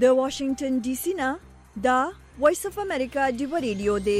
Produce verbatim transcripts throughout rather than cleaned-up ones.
د واشنگټن ډي سي نه دا وایس اف امریکا دی ریډیو دی.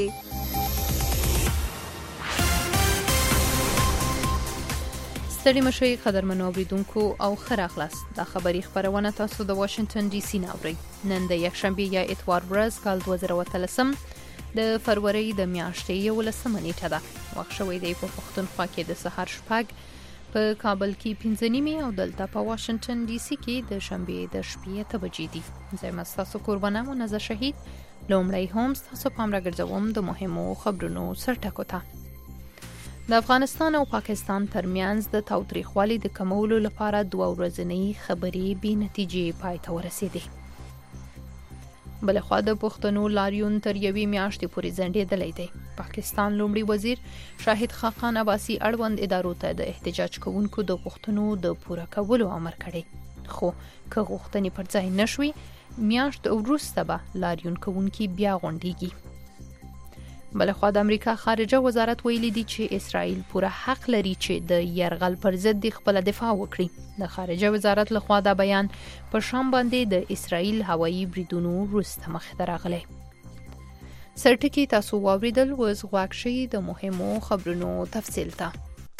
ستړي مشي قدرمنو اوریدونکو او خره خلاص د خبري خبرونه تاسو د واشنگټن ډي سي نه اورئ. نن د یکشنبه یا اتوار ورځ کال دوه زره وتلسم د فروری د میاشتې یولسمه نیټه ده. وخت شوی دی په پښتونخوا کې د سحر شپږ، په کابل کې پنځه نیمې او دلته په واشنگټن ډي سي کې د شنبه د شپې اته بجې دي. زه مستاسو قربانه منزه شهید لومړی هم تاسو پام راګرځوم د مهمو خبرونو سرټکو ته. د افغانستان او پاکستان ترمنځ د تاوتریخوالي د کمولو لپاره دوه ورځنۍ خبرې بې نتیجې پای ته ورسېدې. بلخوا د پښتنو لاریون تر یوې میاشتې پورې ځنډېدلی دی. پاکستان لومړي وزیر شاهد خاقان عباسي اړوند ادارو ته د احتجاج کوونکو د غوښتنو د پوره کولو امر کړی، خو که غوښتنې پر ځای نشوي میاشت وروسته به لاریون کوونکي بیا غونډېږي. بلخوا د امریکا خارجه وزارت ویلي دی چې اسرائیل پوره حق لري چې د یرغل پر ضد خپل دفاع وکړي. د خارجه وزارت لخوا دا بیان په شام باندې د اسرائیل هوایي بریدونو وروسته مخته راغلی. سرټکی تاسو واوریدل، وز غواړئ شي د مهمو خبرونو تفصیل ته.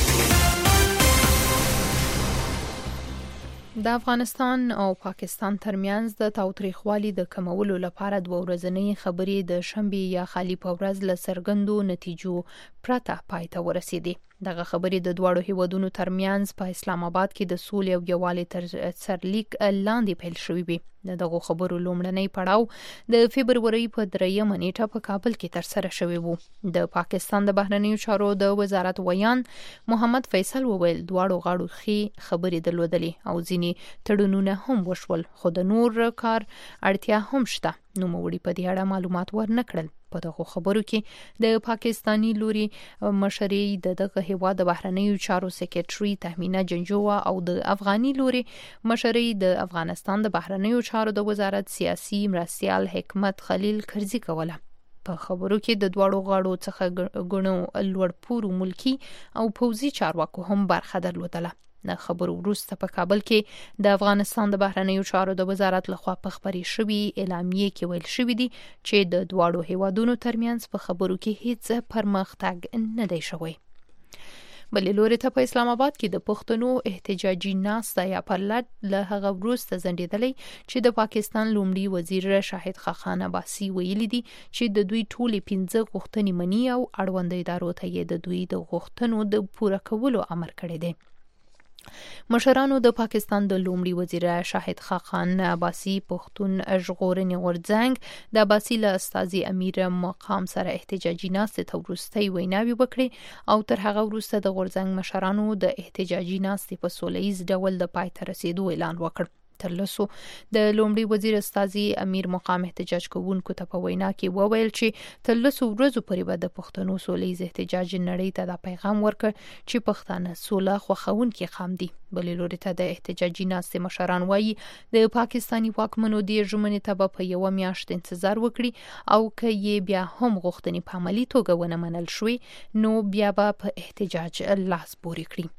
د افغانستان او پاکستان ترمنځ د تاوتریخوالي د کمولو لپاره دوه ورځنۍ خبرې د شنبه یا خالی په ورځ له څرګندو نتیجو پرته پای ته ورسېدې. دغه خبرې د دواړو هیوادونو ترمنځ په اسلام آباد کې د سولې او یووالي تر سرلیک لاندې پیل شوې وي. دغه خبرو لومړنی پړاو د فبروري په دریمه نیټه په کابل کې ترسره شوی وو. د پاکستان د بهرنیو چارو د وزارت ویان محمد فیصل وویل دواړو غاړو ښې خبرې درلودلې او ځینې تړونونه هم وشول، خو د نور کار اړتیا هم شته. نوموړي په دې اړه معلومات ورنکړل. په دغه خبرو کې د پاکستانی لوري مشري د دغه هیواد د بهرنیو چارو سکرټري تهمینه جنجوه او د افغاني لوري مشري د افغانستان د بهرنیو چارو د وزارت سیاسي مرستيال حکمت خلیل کرزي کوله. په خبرو کې د دواړو غاړو څخه غنو لوړپوړو ملکی او پوځي چارواکو هم برخه درلودله. د خبرو وروسته په کابل کې د افغانستان د بهرنیو چارو د وزارت لخوا په خبري شوی اعلامیه کې ویل شوی دی چې د دواړو هیوادونو ترمنځ په خبرو کې هیڅ پرمختګ نه دی شوی. بلې لوري ته په اسلام آباد کې د پښتنو احتجاجي ناسته یا پرلټ له هغه وروسته ځنډېدلی چې د پاکستان لومړي وزیر شاهد خاقان عباسي ویلي دي چې د دوی ټولې پنځه غوښتنې مني او اړوند ادارو ته یې د دوی د غوښتنو د پوره کولو امر کړی دی. مشرانو د پاکستان د لومړي وزیر شاهد خاقان عباسي پښتون ژغورنې غورځنګ د عباسي له استازي امیر مقام سره احتجاجي ناستې ته وروستۍ ویناوې وکړې او تر هغه وروسته د غورځنګ مشرانو د احتجاجي ناستې په سوله ییز ډول د پای ته رسیدو اعلان وکړ. تر لسو د لومړي وزیر استازي امیر مقام احتجاج کوونکو ته په وینا کې وویل چې تر لسو ورځو پورې به د پښتنو سوله ییز احتجاج نړۍ ته دا پیغام ورکړ چې پښتانه سوله خوښونکي قوم دي. بلې لوري ته د احتجاجي ناستې مشران وایي د پاکستاني واکمنو د ژمنې ته به په یوه میاشت انتظار وکړي او که یې بیا هم غوښتنې په عملي توګه ونه منل شوي نو بیا به په احتجاج لاس پورې کړي.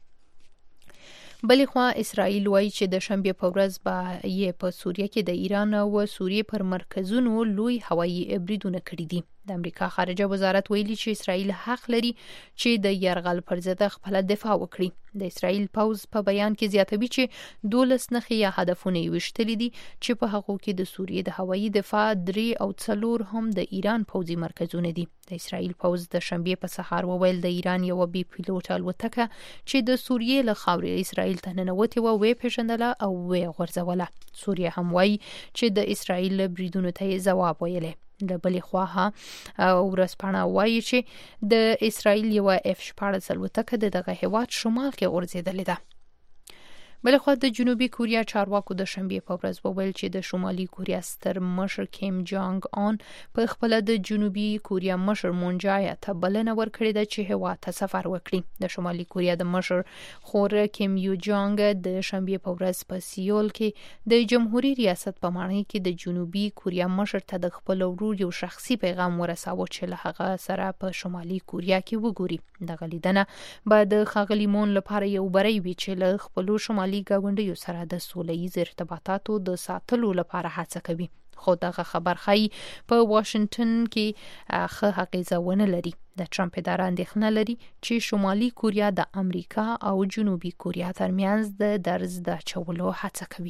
بلې خوا اسرائیل وایي چې د شنبه په ورځ به یې په سوریه کې د ایران او سوریې پر مرکزونو لوی هوایي بریدونه کړي دي. د امریکا خارجه وزارت ویلي چې اسرائیل حق لري چې د یرغل پر ضد خپل دفاع وکړي. د اسرائیل پوز په بیان کې زیاتوي چې دولس نښې یا هدفونه یې وشتلي دي چې په هغو کې د سوریې د هوایي دفاع درې او څلور هم د ایران پوځي مرکزونه دي. د اسرائیل پوز د شنبه په سهار وویل د ایران یو بي پیلوټ الوتکه چې د سوریې له خاورې اسرائیل ته ننوتې وه ویې پیژندله او ویې غورځوله. سوریه هم وایي چې د اسرائیل بریدونو ته ځواب ویلی. د بلې خوا ورځپاڼه وایي چې د اسرائیل یو اف شپاړس الوتکه د دغه هیواد شمال کې غورځېدلې ده. بلخوا د جنوبي کوریا چارواکو د شنبه په ورځ وویل چې د شمالي کوریا ستر مشر کیم جانګ اون په خپل د جنوبي کوریا مشر مون جای ته بلنه ورکړې ده چې هیواد ته سفر وکړي. د شمالي کوریا د مشر خور کیم یو جانګ د شنبه په ورځ په سیول کې د جمهوریت ریاست په معنی کې د جنوبي کوریا مشر ته د خپل ورور یو شخصي پیغام ورساوه چې له هغه سره په شمالي کوریا کې وګوري. دغه لیدنه به د ښاغلي مون لپاره یو بری وي چې له خپل شمالي تاوتریخوالي ګاونډیو سره د سوله‌ییز ارتباطاتو د ساتلو لپاره هڅه کوي. خو دغه خبر ښایي په واشنگټن کې ښه اغیزه ونه لري. د ټرمپ اداره اندېښنه لري چې شمالي کوریا د امریکا او جنوبي کوریا ترمنځ د درز د اچولو هڅه کوي.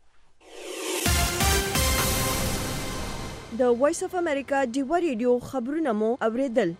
د وایس اف امریکا ډیوا ریډیو خبرونه مو اوریدل.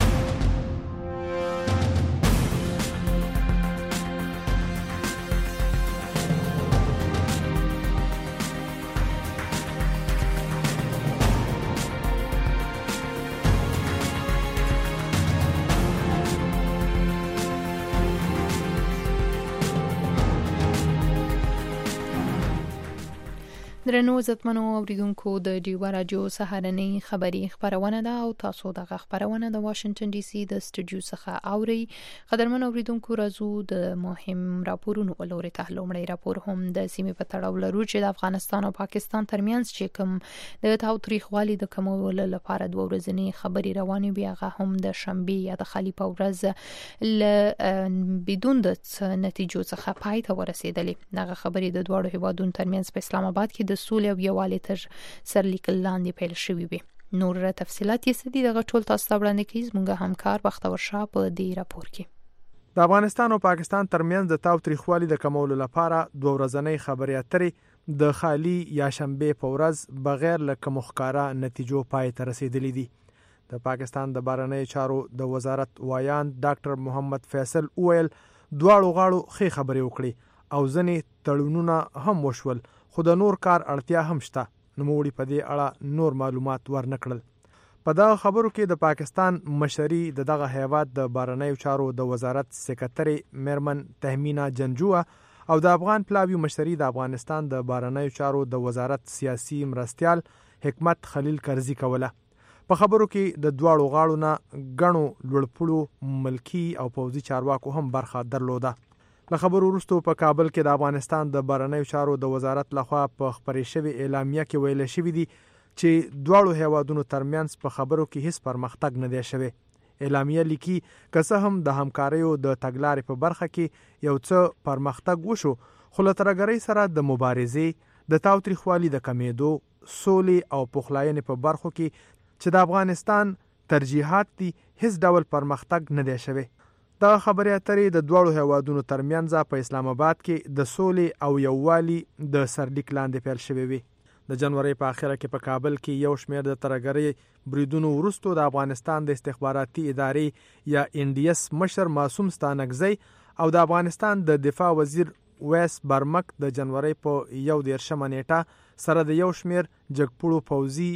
درنو عزتمنو اوریدونکو د ډیوا رادیو سهارنۍ خبری خبرونه ده او تاسو دغه خبرونه د واشنگټن ډي سي د سټوډیو څخه اوري. قدرمن اوریدونکو راځو د مهم راپورونو ولوري ته. لومړی راپور هم د سیمې په تړاو لرو چې د افغانستان او پاکستان ترمنځ چې کوم د تاوتریخوالي د کمولو لپاره دوه ورځې خبري روانې وي، هغه هم د شنبه یا د خالی په ورځ ل بدون د نتیجو څخه پای ته ورسېدلې. دغه خبري د دوه هیوادونو ترمنځ په اسلام آباد کې د سولې او یووالي تر سرلیکل لاندې پیل شوې وي. نور تفصيلات یې سدي دغه ټول تاسو ته وړاندې کوي زموږ همکار بختور شاه په دې راپور کې. د افغانستان او پاکستان ترمنځ د تاوتریخوالي د کمولو لپاره دوه ورځې خبري اترې د خالی یا شنبه په ورځ بغیر له کوم ښکارا نتیجو پای ته رسیدلې دي. د پاکستان د بهرنی چارو د وزارت وایان ډاکټر محمد فیصل اویل دواړو غاړو ښه خبرې وکړي او ځنې تړونونه هم وشول، خو د نور کار اړتیا هم شته. نوموړي په دې اړه نور معلومات ورنکړل. په دغه خبرو کې د پاکستان مشري د دغه هیواد د بهرنیو چارو د وزارت سکرټري میرمن تهمینا جنجوه او د افغان پلاوی مشري د افغانستان د بهرنیو چارو د وزارت سیاسي مرستيال حکمت خلیل کرزي کوله. په خبرو کې د دواړو غاړو نه غنو لوړپوړو ملکی او پوځي چارواکو هم برخه درلوده. له خبرو وروسته په کابل کې د افغانستان د بهرنیو چارو د وزارت لخوا په خبرې شوې اعلامیه کې ویل شوی دی چې دواړو هیوادونو ترمنځ په خبرو کې هیڅ پرمختګ نه دی شوی. اعلامیه لیکي که څه هم د همکاریو د تګلارې په برخه کې یو څه پرمختګ وشو، خو له ترهګرۍ سره د مبارزې، د تاوتریخوالي د کمیدو، سولې او پخلاینې په برخو کې چې د افغانستان ترجیحات دي هیڅ ډول پرمختګ نه دی شوی. دا خبرې اترې د دوړو هیوادونو ترمنځ په اسلام آباد کې د سولې او یووالي د سرلیک لاندې پیل شوې وي. د جنوري په اخره کې په کابل کې یو شمېر د ترهګرۍ بریدونو وروسته د افغانستان د استخباراتي ادارې یا ان ډي اس مشر معصوم ستانکزی او د افغانستان د دفاع وزیر ویس برمک د جنوري په یو دیرشمه نیټه سره د یو شمېر جګپوړو پوځي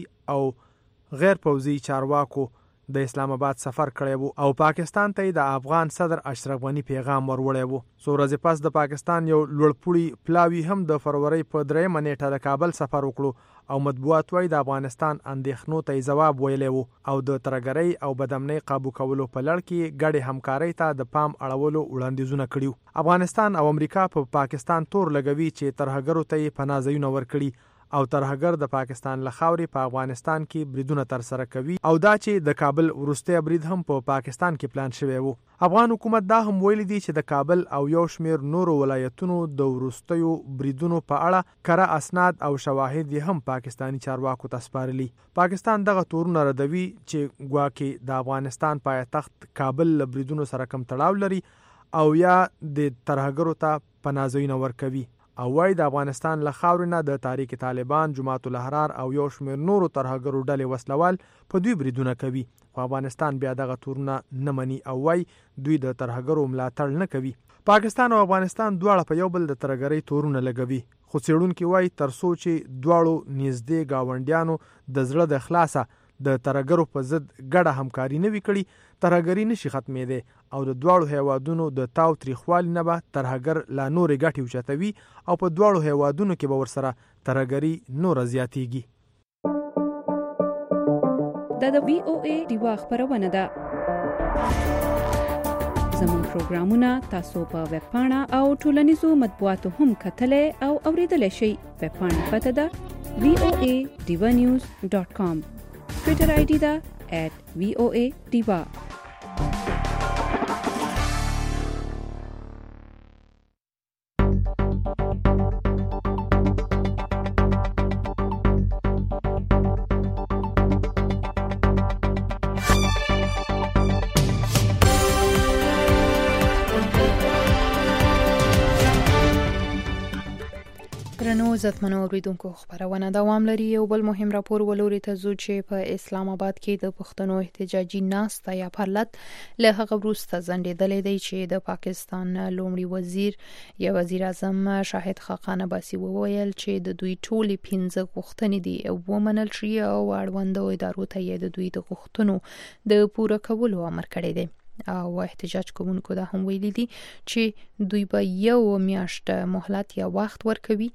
او غیر پوځي چارواکو د اسلام آباد سفر کړی وو او پاکستان ته د افغان صدر اشرف غنی پیغام وروړی وو. څو ورځې پس د پاکستان یو لوړپوړی پلاوی هم د فروری په دریمه نیټه د کابل سفر وکړو او مطبوعات وايي د افغانستان اندېښنو ته جواب ویلی وو او د ترهګرۍ او بدامنۍ قابو کولو په لړ کې ګډې همکارۍ ته د پام اړولو وړاندیزونه کړي. افغانستان او امریکا په پا پاکستان تور لګوي چې ترهګرو ته یې پناه ځایونه ورکړي او ترهګر د پاکستان له خاورې په افغانستان کې بریدونه ترسره کوي او دا چې د کابل وروستی برید هم په پا پاکستان کې پلان شوی وو. افغان حکومت دا هم ویلي دی چې د کابل او یو شمېر نورو ولایتونو د وروستیو بریدونو په اړه کره اسناد او شواهد هم پاکستانی چارواکو ته سپارلي. پاکستان دغه تورونه ردوي چې ګواکې د افغانستان پایتخت کابل له بریدونو سره کم تړاو لري او یا د ترهګرو ته پناه ځایونه ورکوي او وايي د افغانستان له خاورې نه د تحریک طالبان، جماعت الاحرار او یو شمېر نورو ترهګرو ډلې وسلوال په دوی بریدونه کوي، خو افغانستان بیا دغه تورونه نه مني او وايي دوی د ترهګرو ملاتړ نه کوي. پاکستان او افغانستان دواړه په یو بل د ترهګرۍ تورونه لګوي، خو څېړونکي وايي تر څو چې دواړو نږدې ګاونډیانو د زړه د خلاصه د ترهګرو په ضد ګډه همکاري نه وي کړي، ترهګري نشي ختمېدی او د دواړو هیوادونو د تاوتریخوالي نه به ترهګر لا نورې ګټې اوچتوي او په دواړو هیوادونو کې به ورسره ترهګري نوره زیاتیږي. دا د وی او ای ډیوا خبرونه ده. زموږ پروګرامونه تاسو په ویب پاڼه او ټولنیزو مطبوعاتو هم کتلی او اوریدلی شئ. ویب پاڼه پته ده وی او ای ډیوا نیوز ډاټ کام. ټویټر آی ډي ده at وی او ای ډیوا. درنو عزتمنو اوریدونکو خبرونه دوام لري. یو بل مهم راپور ولوري ته ځو چې په اسلام آباد کې د پښتنو احتجاجي ناسته یا پرلت له هغه وروسته ځنډېدلې دی چې د پاکستان لومړي وزیر یا وزیر اعظم شاهد خاقان عباسي وویل چې د دوی ټولې پنځه غوښتنې دي او ومنل شي او اړوندو ادارو ته یې د دوی د غوښتنو د پوره کولو امر کړی دی. او احتجاج کوونکو دا هم ویلي دي چې دوی به یو میاشت مهلت یا وخت ورکوي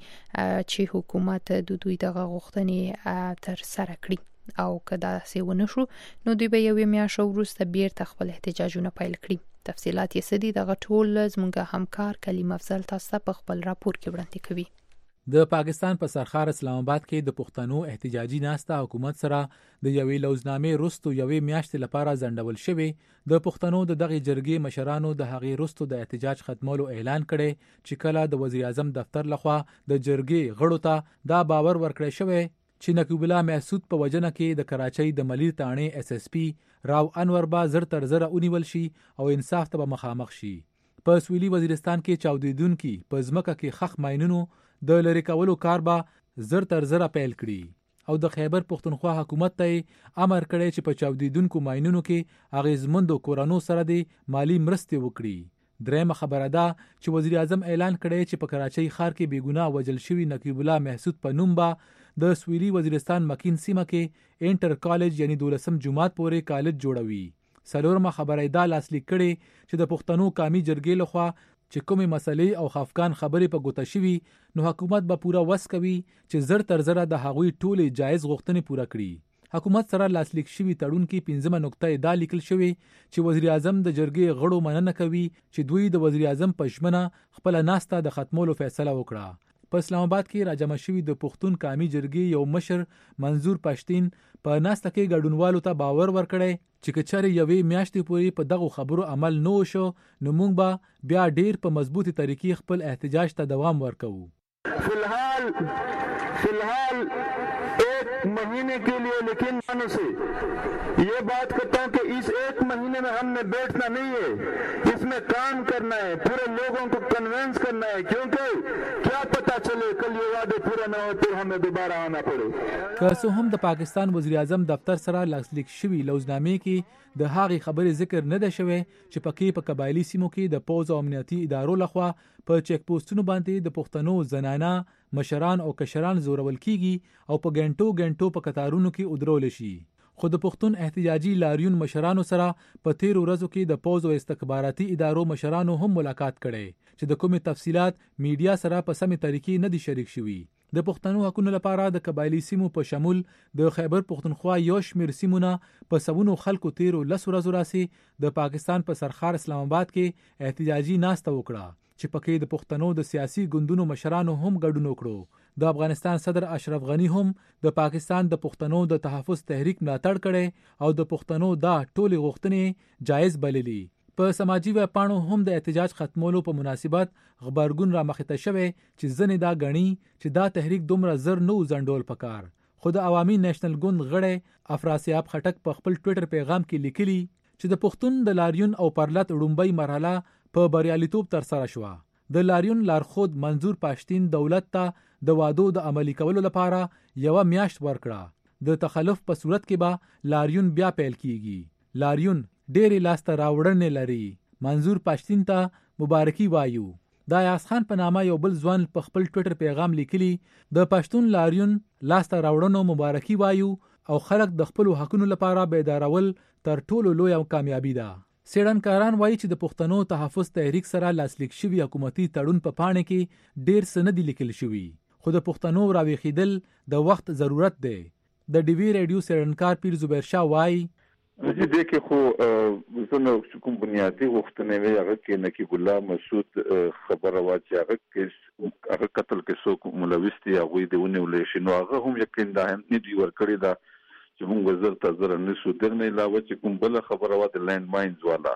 چې حکومت د دوی دغه غوښتنې تر سره کړي او که داسې ونه شو نو دوی به یو میاشت وروسته بیرته خپل احتجاجونه پیل کړي. تفصیلات یې څه دي دغه ټول زموږ همکار کلیم افضل تاسو په خپل راپور کې وړاندې کوي. د پاکستان په سرخار اسلام آباد کې د پښتنو احتجاجي ناسته حکومت سره د یوې لوزنامې رستو یوې میاشتې لپاره ځنډول شوی. د پښتنو د دغه جرګې مشرانو د هغې رستو د احتجاج ختمولو اعلان کړي چې کله د وزیر اعظم دفتر لخوا د جرګې غړو ته دا باور ورکړی شوی چې نقیب الله محسود په وجنه کې د کراچۍ د ملیر تانې اس اس پی راو انور با زر تر زره ونیول شي او انصاف ته مخامخ شي. په سویلي وزیرستان کې چاودیدونکي په ځمکه کې خخ ماینونو د لری کولو کار به زر تر زره پیل کړي او د خیبر پښتونخوا حکومت ته امر کړی چې په چاودیدونکو ماینونو کې اغیزمندو کورانو سره د مالی مرستې وکړي. درېمه خبره ده چې وزیر اعظم اعلان کړی چې په کراچۍ ښار کې بیګناه وجل شوی نقیب الله محسود په نوم به د سویلي وزیرستان مکین سیمه کې انټر کالج یعنی دولسم جماعت پورې کالج جوړوي. څلورمه خبره ده لاسلیک کړي چې د پښتنو قومي جرګې لخوا چې کومې مسلې او خفقان خبرې په ګوته شوي نو حکومت به پوره وس کوي چې زر تر زره د هغوی ټولې جایز غوښتنې پوره کړي. حکومت سره لاسلیک شوي تړون کې پنځمه نقطه دا لیکل شوی چې وزیر اعظم د جرګې غړو مننه کوي چې دوی د وزیر اعظم په ژمنه خپل ناسته د ختمولو فیصله وکړه. په اسلام آباد کې راجمع شوي د پښتون قومي جرګې یو مشر منظور پښتين په ناسته کې ګډونوالو ته باور ورکړی چې کچاري یوې میاشتې پورې په دغه خبرو عمل نو شو نو موږ به بیا ډیر په مضبوطی طریقې خپل احتجاج ته دوام ورکوو. फिलहाल फिलहाल एक महीने के लिए लेकिन मानो से ये बात करता हूँ कि इस एक महीने में हमने बैठना नहीं है, इसमें काम करना है, पूरे लोगों को कन्विंस करना है, क्योंकि क्या पता चले कल ये वादे पूरे न होते हमें दोबारा आना पड़े. که څه هم د پاکستان وزیر اعظم دفتر سره لاسلیک شوی لوزنامې کې د هغې خبرې ذکر نه ده شوی چې پکې په قبایلی سیمو کې د پوز او امنیتي ادارو لخوا په چیک پوسټونو باندې د پښتنو زنانه مشران او کشران زورول کیږي او په ګنټو ګنټو په قطارونو کې ودرول شي. خو د پښتون احتجاجي لاریون مشرانو سره په تیر ورځو کې د پوز او استخباراتي ادارو مشرانو هم ملاقات کړي چې د کومې تفصيلات میډیا سره په سمې طریقې نه دي شریک شوي. د پښتنو حقوقو لپاره د قبایلی سیمو په شمول د خیبر پښتونخوا یو شمېر سیمونه په سبونو خلکو تیرو لس ورځو راسي د پاکستان په سرخار اسلام آباد کې احتجاجي ناسته وکړه چې پکې د پښتنو د سیاسي ګوندونو مشرانو هم ګډون وکړو. د افغانستان صدر اشرف غنی هم د پاکستان د پښتنو د تحفظ تحریک ملاتړ کړي او د پښتنو دا ټولې غوښتنې جایز بللي. په سماجی وپاڼو هم د احتجاج ختمولو په مناسبت خبرګون را مخته شوه چې ځنې دا غني چې دا تحریک دومره زر نو زندول پکار. خو د عوامي نېشنل ګوند غړی افراسیاب خټک په خپل ټوئیټر پیغام کې لیکلي چې د پښتون د لاریون او پرلت وړومبۍ مرحله په بریالیتوب تر سره شوه. د لاریون لارښود منظور پښتين دولت ته د وادو د عملی کولو لپاره یو میاشت ورکړه. د تخلف په صورت کې به لاریون بیا پیل کیږي. لاریون ډېرې لاسته راوړنې لري. منظور پښتين ته مبارکي وایو. دا یاس خان په نامه یو بل ځوان په خپل ټوئیټر پیغام لیکلی د پښتون لاریون لاسته راوړنو مبارکي وایو او خلک د خپل حقوقو لپاره بیدارول تر ټولو لوی او کامیابی ده. سیډنکاران وایي چې د پښتنو تحفظ تحریک سره لاسلیک شوی حکومتي تړون په پاڼه کې ډېر څه نه دي لیکل شوی خو د پښتنو راویخیدل د وخت ضرورت دی. د ډي وی رادیو سیډنکار پیر زبیر شاه وایي چې دې کې خو زنه کوم بنیادی غوښتنې وي هغه کې نقیب الله مسعود خبره وا چې هغه کې هغه قتل کې څوک ملوث دي هغه د ونیول شي نو هغه هم یقین ده هم نه دی ورکړی دا چې موږ وزر تزر نه سو درنه علاوه چې کوم بل خبره وا د لینډ ماینز والا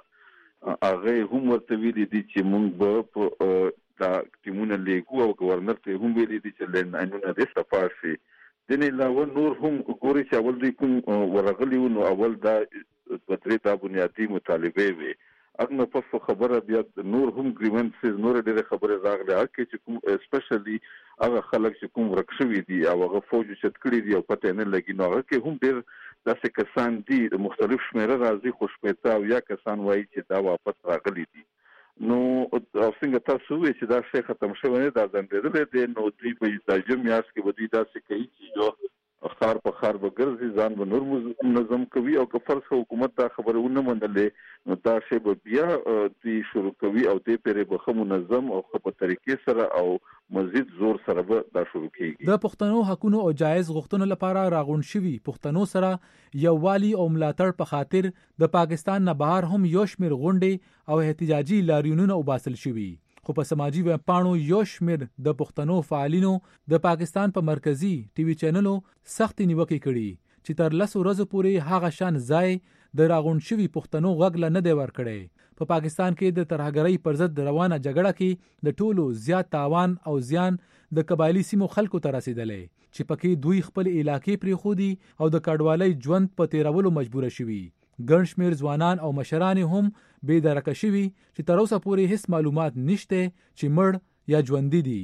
هغه هم ورته ویلي دي چې موږ به دا ټیمونه لیکو او گورنر ته هم ویلي دي چې لینډ ماینونه د صفارسي دنه علاوه نور هم ګوري چې اول دوی کوم ورغلی نو اول دا بطری دا بنیادی مطالبه وي اګنه په خبره بیا نور هم ګریونسز نور ډېر خبره راغله چې کوم اسپیشلی هغه خلک چې کوم ورک شوي دي او هغه فوج چې کړی دي او پته نه لګي نو هغه کې هم ډېر داسې کسان دي د مختلف شمیره راځي خو شپېته او یا کسان وایي چې دا واپس راغلي دي نو او څنګه تاسو وایي چې دا شی ختم شوی نه دا ځنډېدلی دی نو دوی په دا جون میاشت کې به دوی داسې کوي چې یو خار په خار به ګرځي ځان به نور منظم کوي او که فرض حکومت دا خبره ونه منلې نو دا شی به بیا دوی شروع کوي او دې پرې به ښه منظم او ښه په طریقې سره او مزید زور سره به دا شروع کیږي. د پښتنو حقوقو او جایز غوښتنو لپاره راغون شوي پښتنو سره یووالي او ملاتړ په خاطر د پاکستان نه بهر هم یو شمېر غونډې او احتجاجي لاریونونه وباسل شوي خو په سماجی ویبپاڼو یو شمېر د پښتنو فعالینو د پاکستان په مرکزی ټي وي چینلو سخت نیوکه کړي چې تر لس ورځې پورې هغه شان ځای د راغون شوي پښتنو غږ له نه دی ورکړي. په پاکستان کې د ترهګرۍ پر ضد روانه جګړه کې د ټولو زیات تاوان او زیان د قبایلی سیمو خلکو ته رسیدلې چې پکې دوی خپل علاقې پرې خودي او د کډوالۍ ژوند په تیرولو مجبور شوي. ګڼ شمېر ځوانان او مشران هم بې درکه شوي چې تر اوسه پورې هیڅ معلومات نشته چې مړ یا ژوندي دي.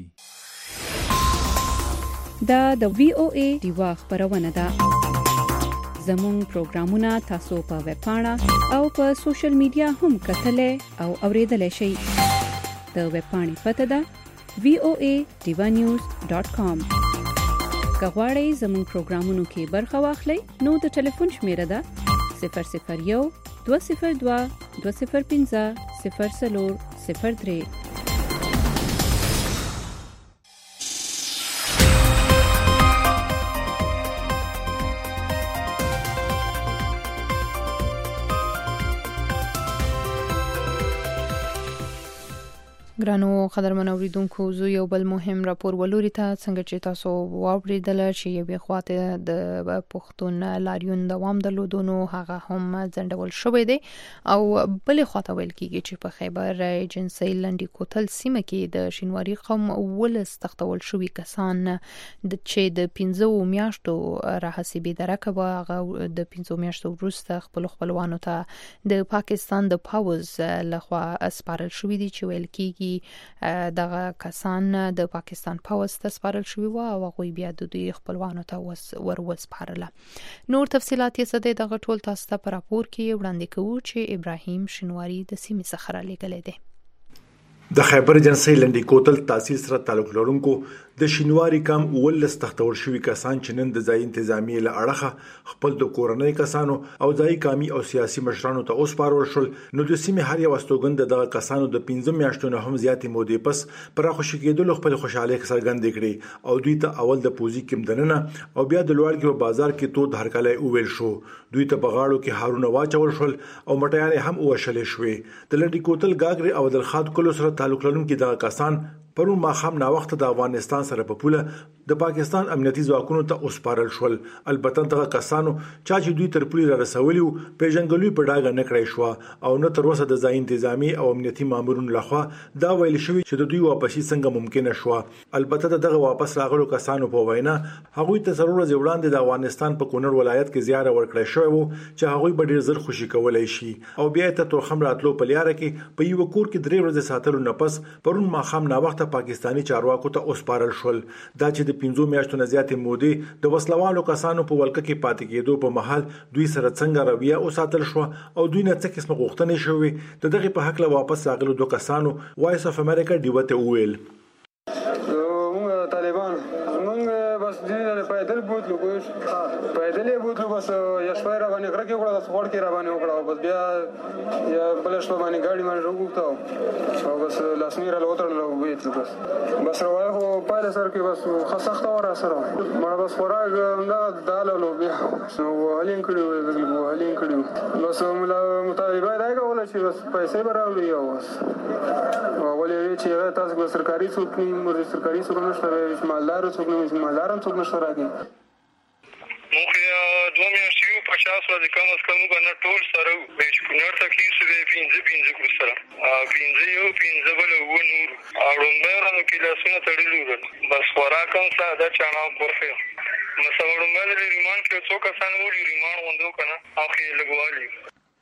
دا د وی او ای دیوا خبرونه ده. زموږ پروګرامونه تاسو په ویب پاڼه او په سوشل میډیا هم کتلای او اوریدلای شئ. د ویب پاڼې پته ده وی او ای دیوا نیوز ډاٹ کام. که غواړئ زموږ پروګرامونو کې برخه واخلئ نو د ټلیفون شمیره ده صفر صفر یو دوه صفر دوه دوه صفر پنځه صفر څلور صفر درې. ګرانو قدرمن اوریدونکو زه یو بل مهم راپور ولوري ته څنګه چې تاسو واوریدل چې یو خواته د پښتون لاریون دوام درلودونو هغه هم ځندول شوې دي او بل خواته ویل کیږي چې په خیبر ایجنسی لنډی کوتل سیمه کې د شینواری قوم ولس تختول شوی کسان د چې د پنځو میاشتو راهسي درکه هغه د پنځو میاشتو وروسته خپل خپلوانو ته د پاکستان د پاوز لخوا اسپارل شوی دي چې ویل کیږي دغه کسان د پاکستان پاوز ته سپارل شوی و او هغه بیا د دوی خپلوانو ته ور وسپارله. نور تفصيلات یې څه دي دغه ټول تاسو ته په راپور کې وړاندې کوو چې ابراهیم شینواری د سیمې څخه را لېږلی دی. د خیبر ایجنسی لنډی کوتل تحصیل سره تعلق لرونکو د شینواری کم ولس تختور شوی کسان چې نن د ځای انتظامی له اړخه خپل د کورنۍ کسانو او ځای کامي او سیاسي مشرانو ته اوس پارول شول نو د سیمې هر یو استوګند دغه کسانو د پنځه میاشتو نه هم زیاتې مودې پس پر خوشی کېدل خپل خوشاله څرګند کړي او دوی ته اول د پوزي کېم دننه او بیا د لوړ کې په بازار کې تو هرکله اوویل شو. دوی ته بغاړو کې هارونه واچول شول او مټیانې هم وشلې شوې. د لنډی کوتل گاګری او د خاد کلو سره تعلق لرونکي دغه کسان پرون ماخام نا وخت د افغانستان سره په پوله د پاکستان امنیتي ځواکونو ته اوسپارل شول. البته دغه کسانو چا چې دوی تر پولی را رسولیو پیژنګلوي په ډاګه نه کړی شو او نه تر اوسه د ځای انتظامی او امنیتي مامورونو لخوا دا ویل شوی چې د دوی واپسی څنګه ممکن شو. البته دغه واپس راغلو کسانو په وینا هغوی ته ضرورت وړاندې د افغانستان په کونړ ولایت کې زیاره ورکړی شو چې هغوی به ډیر زر خوشي کولای شي او بیا ته تورخم راتلو په لیاره کې په یو کور کې درې ورځې ساتلو نه پس پرون ماخام نا وخت پاکستانی چارواکو ته اوسپارل شول. دا چې د پنځو میاشتو نه زیاتې مودې د وسلوالو کسانو په ولکه کې پاتې کېدو په محل دوی سره څنګه رویه او ساتل شو او دوی نه څه قسمه غوښتنې شوې د دغه په حق له واپس راغلو دوه کسانو وایس اف امریکا دیوته ویل. طالبان موږ بس دې پیدل بوتلو کوش پیدلې بوتلو بس یشوي را باندې غره کې وړه د سپورت کې را باندې وکړه بس بیا یا بلش په باندې گاډي باندې وګورتاو او بس لاسمیر له وتر له وېتلو بس بس راوي خو پایله سر کې بس خسخته ورا سره ما بس خوراک دا دالو بیا نو هلین کړو دغه هلین کړو بس مطالبه دا کوله چې بس پیسې براولي او بس ولې چې تاسو سرکاري څوک نه سرکاري څوک نشته مالدار څوک نه مالدار څوک نشته راځي موږ دوه میاشتې یو پچاس ورځې کم از کم نه ټول سره چې کونړ ته کې سوي پنځه پنځه کو سره پنځه یو پنځه بل و نور اړومبه کې لاسونه تړلو بس خوراکم ساده چانا پورفه مسوړم باندې ریمان کې څو کسان وړي ریمان وندو کنه اخی لګوالي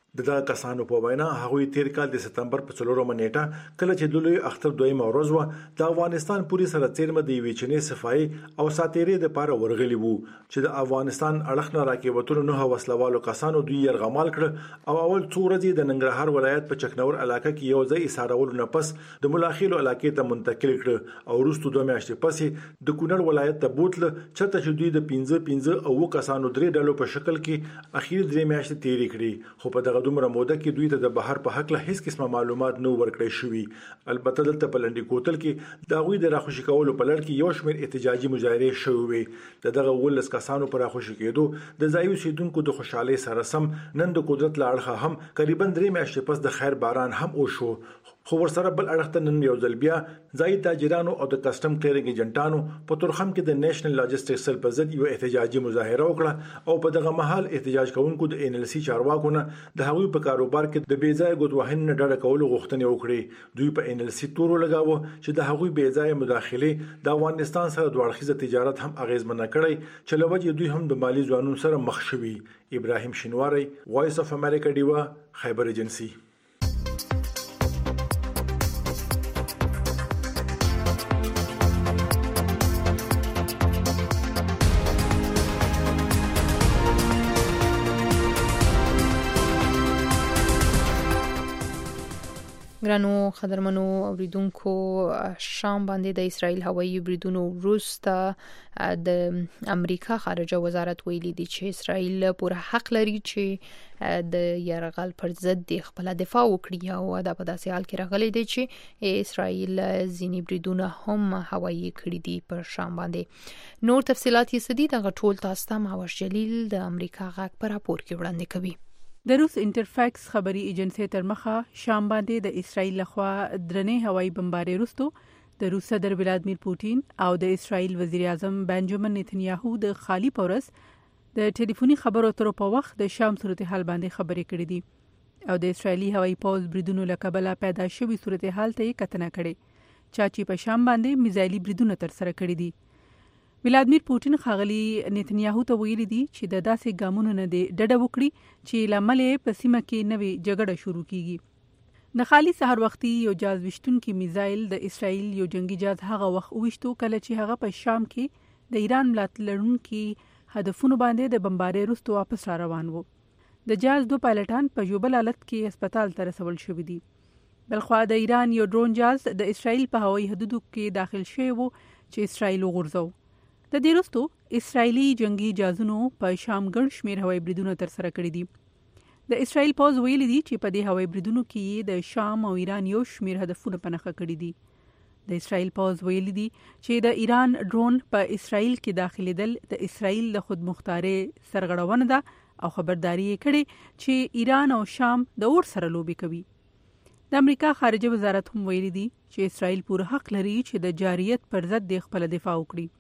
دغه کسانو په وینا هغوی تیر کال د سپتمبر په څلورمه نیټه کله چې د لوی اختر دویمه ورځ و د افغانستان پوری سره څیرمه د یوې چینې صفای او ساتيري د پاره ورغلی وو چې د افغانستان اړخ نه راکېبتونو نه وسلوالو کسانو دوی يرغمال کړ او اول څو ورځې د ننګرهار ولایت په چکنور علاقې کې یو ځای ایثارول نه پس د ملاخیلو علاقې ته منتقل کړ او وروسته دوه میاشتې پسې د کونړ ولایت ته بوتل چرته چې دوی د پنځه پنځه او کسانو درې ډلو په شکل کې اخیری درې میاشتې تیرې کړې خو په دغه دومره موده کې دوی ته د بهر په حق له هیڅ قسمه معلومات نو ورکړی شوی. البته دلته په لنډی کوتل کې د غوی د راخوشي کولو په لړ کې یو شمېر احتجاجي مظاهره شوې وي. دغه ولس کسانو پر راخوشي کېدو د ځایي اوسیدونکو د خوشحالي سره سم نن د قدرت لاړه هم تقریبا درې میاشتې پس د خیر باران هم وشو. خو ورسره بل اړخ ته نن یو ځل بیا ځای تاجرانو او د کسٹم کلیرنګ ایجنټانو په تورخم کې د نېشنل لاجستیک سل په ضد یو احتجاجي مظاهره وکړه او په دغه محل احتجاج کوونکو د ان ال سی چارواکو نه د هغوی په کاروبار کې د بیځای ګوتوهن نه ډډه کولو غوښتنه وکړي. دوی په ان ال سی تورو لګاوه چې د هغوی بیځای مداخله د افغانستان سره د اړخیزه تجارت هم اغیزمنه کړي چې لوجه دوی هم د مالی ځوانونو سره مخ شوي. ابراهیم شینواری، وایس اف امریکا دیوا، خیبر ایجنسی. ګرانو خبرمنو اوریدونکو، شام باندې د اسرائیل هوایي بریدونو وروسته د امریکا خارجه وزارت ویلي دی چې اسرائیل پوره حق لري چې د یرغل پر ضد د خپل دفاع وکړي او دا په داسې حال کې راغلی دی چې اسرائیل ځینې بریدونه هم هوایي کړي دي پر شام باندې. نور تفصيلات یې سدي د غټول تاسو ته ماوش جلیل د امریکا غاک پر راپور کې وړاندې کوي. د روس انټرفیکس خبري ایجنسی تر مخه شام باندې د اسرائیل لخوا درنې هوایي بمبارۍ وروسته د روس صدر ولادیمیر پوتین او د اسرائیل وزیر اعظم بنجامین نتنیاهو د خالی پورس د ټلیفوني خبرو اترو په وخت د شام صورتحال باندې خبرې کړې دي او د اسرائیلي هوایي پوز بریدونو له کبله پیدا شوی صورتحال ته کتنه کړې چې په شام باندې میزایلي بریدونه تر سره کړې دي. ولادیمیر پوتین خاغلی نتنیاهو ته ویلي دي چې د داسې ګامونو نه دی ډډه وکړي چې لامل په سیمه کې نوې جګړه شروع کیږي. د خالی سحر وختي یو جاز وشتونکي میزایل د اسرائیل یو جنگي جاز هغه وخت وشتو کله چې هغه په شام کې د ایران ملاتړونکو هدفونو باندې د بمبارۍ وروسته واپس را روان وو. د جاز دو پایلټان په جوبل حالت کې هسپتال ته رسول شوی دي. بلخوا د ایران یو ډرون جاز د اسرائیل په هوایي حدودو کې داخل شوی وو چې اسرائیل وغورځو. د دې وروسته اسرائیلي جنگي جازونو په شام ګڼ شمېر هوایي بریدونه تر سره کړي دي. د اسرائیل پوز ویلي دي چې په دې هوایي بریدونو کې د شام او ایران یو شمېر هدفونه په نښه کړي دي. د اسرائیل پوز ویلي دي چې د ایران ډرون په اسرائیل کې داخليدل د اسرائیل د خودمختاري سرغړونه ده او خبرداري یې کړې چې ایران او شام د اور سره لوبي کوي. د امریکا خارجه وزارت هم ویلي دي چې اسرائیل پوره حق لري چې د جاریت پر ضد د خپل دفاع وکړي.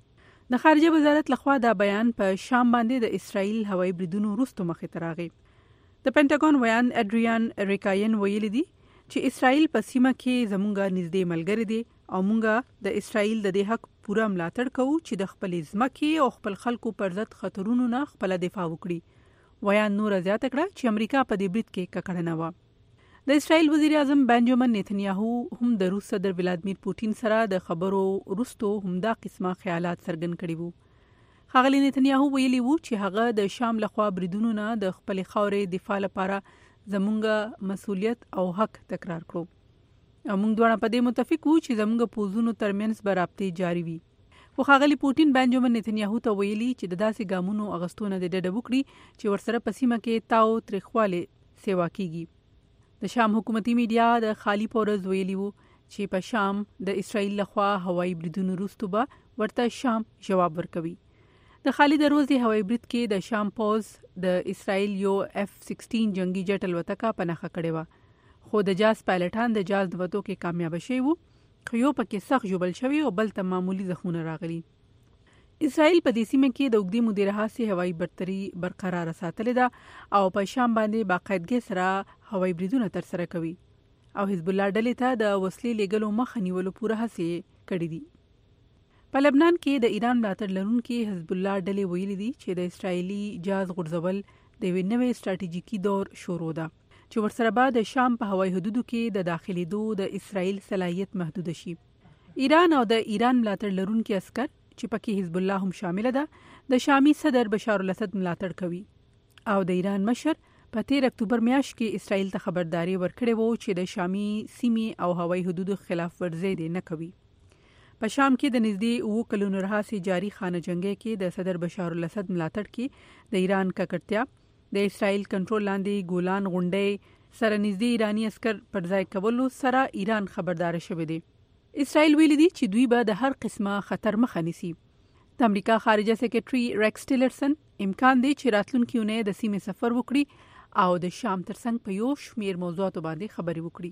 د خارجه وزارت لخوا دا بیان په شام باندې د اسرائیل هوایي بریدونو وروسته مخې ته راغی. د پینټاګون ویان اډریان ریکاین ویلي دي چې اسرائیل په سیمه کې زموږه نږدې ملګری دي او موږ د اسرائیل د دې حق پوره ملاتړ کوو چې د خپل ځمکې او خپل خلکو پر ضد خطرونو نه خپل دفاع وکړي. ویان نور زیاته کړه چې امریکا په دې برید کې ککړه نه و. د اسرائیل وزیر اعظم بنجامین نتنیاهو هم د روس صدر ولادیمیر پوتین سره د خبرو وروسته همدا قسمه خیالات څرګند کړي وو. خاغلی نتنیاهو ویلي وو چې هغه د شام لخوا بریدونو نه د خپل خاورې دفاع لپاره زموږ مسؤلیت او حق تکرار کړو. موږ دواړه په دې متفق وو چې زموږ پوزونو ترمنځ به رابطې جاری وي. خو خاغلی پوتین بنجامین نتنیاهو ته ویلي چې د داسې ګامونو اغستونه د ډډه وکړي چې ورسره په سیمه کې تاو تریخواله سیوا کیږي. د شام حکومتي میډیا د خالی پورز ویلي وو چې په شام د اسرائیل لخوا هوایي بریدونو وروسته به ورته شام جواب ورکوي. د خالی د روزي هوایي برید کې د شام پوز د اسرائیل یو اف سیکسټین جنگي جټ الوتکه پناخه کړې و، خو د جاز پایلټان د جاز د وتو کې کامیاب شوي وو، خو یو پکې سخت جوړل شوی او بل ته معمولی زخمونه راغلي. اسرائیل په دې سیمه کې د اوږدې مودې راهیسې هوایي برتري برقرار ساتلې ده او په شام باندې باقاعدګۍ سره هوایي بریدونه تر سره کوي او حزب الله ډلې ته د وسلې لیږلو مخه نیولو پوره هڅې کړې دي. په لبنان کې د ایران ملاتړ لرونکي حزب الله ډلې ویلي دي چې د اسرائیلي جاز غورځول د یوې نوې ستراتیژیکي دور شروع ده چې ورسره به د شام په هوایي حدودو کې د داخلېدو د اسرائیل صلاحیت محدود شي. ایران او د ایران ملاتړ لرونکي عسكر چې پکې حزب الله هم شامل ده د شامي صدر بشار الاسد ملاتړ کوي او د ایران مشر په تیر اکتوبر میاشت کې اسرائیل ته خبرداري ورکړې وو چې د شامي سیمې او هوایي حدودو خلاف ورزي نه کوي. په شام کې د نږدې اوه کلونو راهیسې جاري خانه جنګي کې د صدر بشار الاسد ملاتړ کې د ایران ککړتیا د اسرائیل کنټرول لاندې ګولان غونډۍ سره نږدې ایرانی عسكر پر ځای کولو سره ایران خبردار شوی دی. اسرائیل ویلي دي چې دوی به د هر قسمه خطر مخه نیسي. د امریکا خارجه سکرټري ریکس ټیلرسن امکان دی چې راتلونکي اونۍ د سیمې سفر وکړي او د شام ترڅنګ په یو شمیر موضوعاتو باندې خبرې وکړي.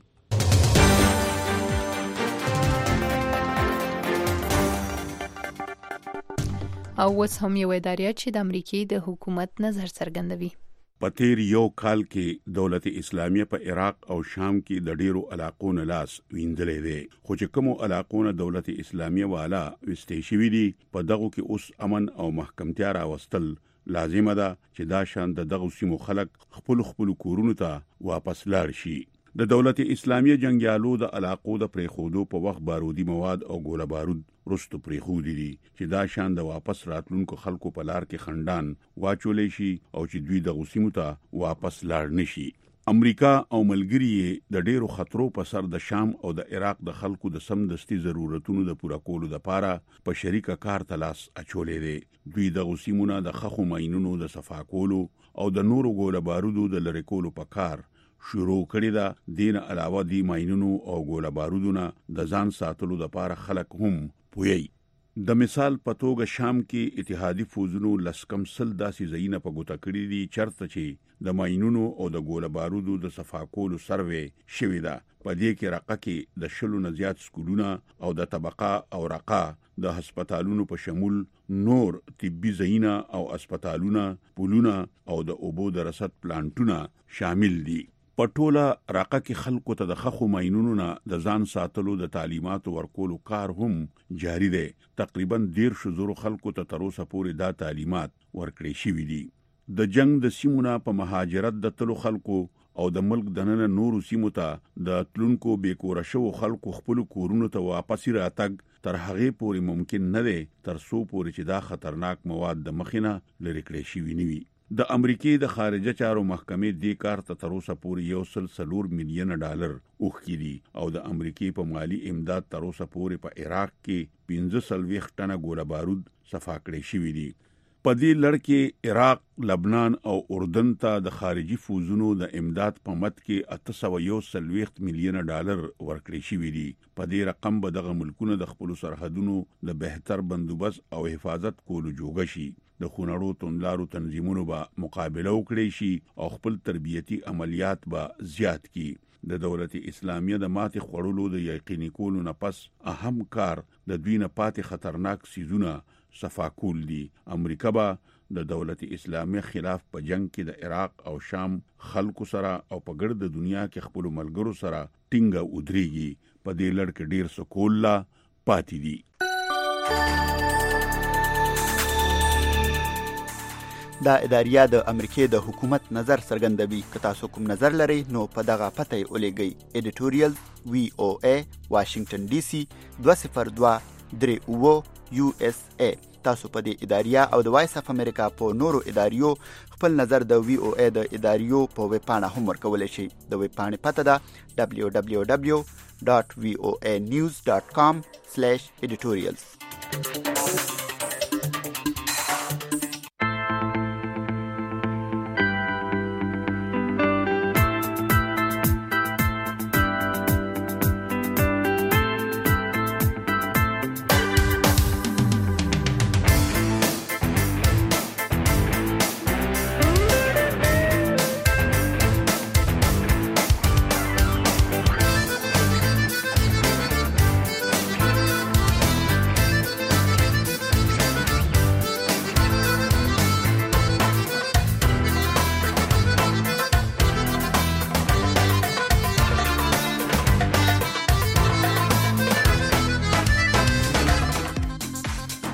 او اوس هم یو ادارې چې د امریکای د حکومت نظر څرګندوي. په تیر یو کال کې دولت اسلامیه په عراق او شام کې د ډیرو علاقو نه لاس ویندلې دي، خو چې کومو علاقو نه دولت اسلامیه والا وستې شوی دي په دغه کې اوس امن او محکمتیا راوستل لازمه ده چې دا شان د دغه سیمو خلک خپل خپل کورونو ته واپس لاړ شي. د دولت اسلامیه جنگیالو د علاقو د پریخودو په وخت بارودي مواد او ګوله بارود رستو پریخودي دي چې دا شان د واپس راتلونکو خلکو په لار کې خندان واچولې شي او چې دوی د غسیمو ته واپس لاړ نشي. امریکا او ملګری د ډیرو خطرو په سر د شام او د عراق د خلکو د سمدستي ضرورتونو د پوره کولو لپاره په شریکه کار تلاش اچولې دي. دوی د غسیمونو د خخو ماینونو د صفا کولو او د نورو ګوله بارودو د لری کولو په کار شروع کړی دا. دین علاوه دی ماینونو او ګوله بارودونه د ځان ساتلو لپاره خلک هم پوي. د مثال په توګه شام کې اتحادی فوجونو لسکم سل داسې زینه په ګوته کړی دي چرته چې د ماینونو او د ګوله بارودو د صفا کولو سروې شوی ده. په دې کې رقه کې د شلو نه زیات سکولونه او د طبقه او رقه د هسپتالونو په شمول نور طبي زینه او هسپتالونه، پولونه او د اوبو د رصد پلانټونه شامل دي. په ټوله راقه کې خلکو ته د خخو ماینونو نه د ځان ساتلو د تعلیماتو ورکولو کار هم جاری دی. تقریبا ډیر شزورو خلکو ته تر اوسه پورې دا تعلیمات ورکړي شوي دي. د جنگ د سیمونه په مهاجرت د تلو خلکو او د ملک دننه نورو سیمو ته د تلونکو بیکوره شو خلکو خپل کورونو ته واپس راتګ تر هغه پورې ممکن نه دی تر څو پورې چې دا خطرناک مواد د مخینه لری کړی شوی نه وي. د امریکای د خارجه چارو محکمې دې کار ته تر اوسه پورې یو سل سلور میلیون ډالر اوښکي دي او د امریکای په مالی امداد تر اوسه پورې په عراق کې پنځه سلويخ ټنه ګوله بارود صفا کړی شوی دي. په دې لړ کې عراق، لبنان او اردن ته د خارجي فوجونو د امداد په مت کې اته سوه یو سلويخ میلیون ډالر ورکړي شوی دي. په دې رقم به دغه ملکونه د خپل سرحدونو د بهتر بندوبست او حفاظت کولو جوګه شي. د خونړو توندلارو تنظیمونو به مقابله وکړي شي او خپل تربیتی عملیات به زیات کی. د دولت اسلامیه د ماتې خوړلو د یقیني کولو نه پس اهم کار د دوی نه پاتې خطرناک سیزونه صفا کول دي. امریکا به د دولت اسلامیه خلاف په جنگ کې د عراق او شام خلکو سره او په ګرد دنیا کې خپل ملګرو سره ټینګه ودرېږي. په دې لړ کې ډیر سکول لا پاتې دي. دا اداریه د امریکای د حکومت نظر څرګندوي. که تاسو کوم نظر لرئ نو په دغه پته یې ولېږئ. ایډیټوریال وی او ای واشنگټن ډي سي دوه صفر دوه درې اوه یو اس ای. تاسو په دې اداریه او د وایس اف امریکا په نورو اداریو خپل نظر د وی او ای د اداریو په ویب پاڼه هم ورکولی شئ. د ویب پاڼې پته ده دبلیو دبلیو دبلیو ډاټ وی او ای نیوز ډاټ کام سلیش ایډیټوریالز.